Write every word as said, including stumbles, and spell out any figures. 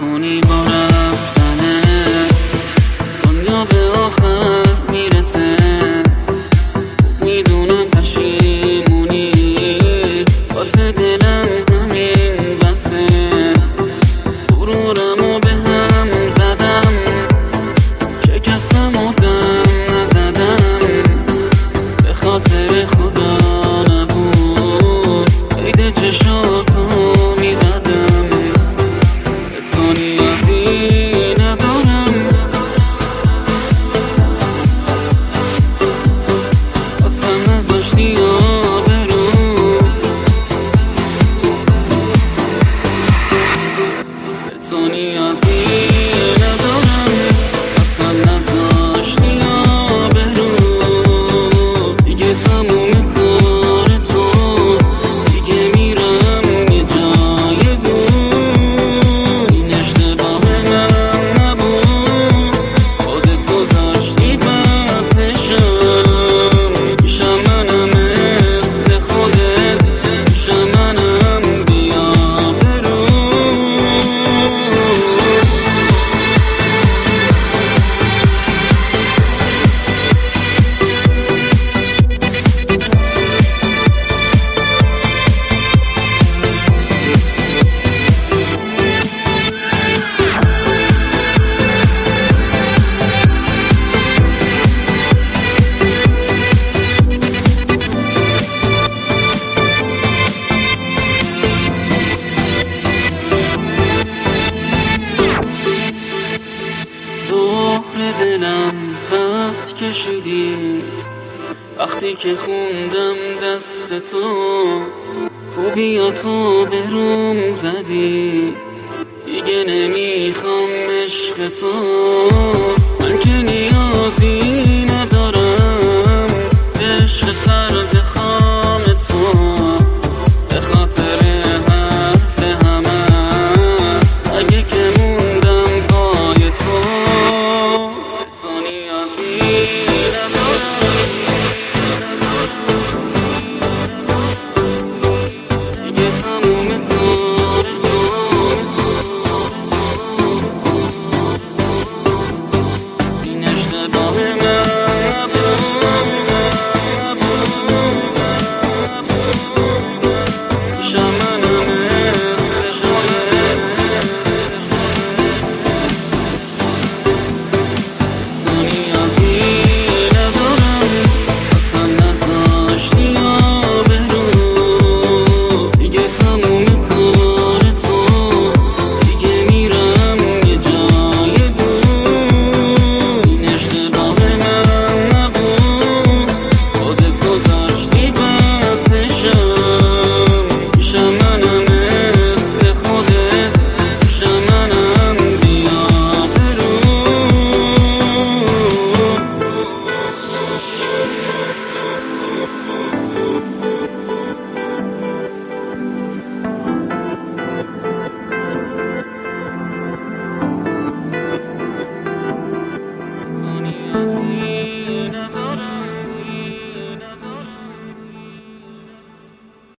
کنی با رفتنه دنیا به آخر میرسه. میدونم پشیمونی واسه دلم همین بسه. غرورمو به هم زدم شکستم و دم نزدم. به خاطر خدا نبود قید چشاتو میزدم. به تو نیازی ندارم اصلا نذاشتی آبرو. به تو نیازی ندارم اصلا نذاشتی آبرو. دیگه تموم کار تو دیگه میرم یه جای دور. این اشتباه من نبود خودت گذاشتی من پشم. پیشم منم مثل خودت پیشم منم بیا برو. دور دلم خط کشیدی وقتی که خوندم دست تو. خوبیاتو به روم زدی دیگه نمیخوام عشق تو. من که نیازی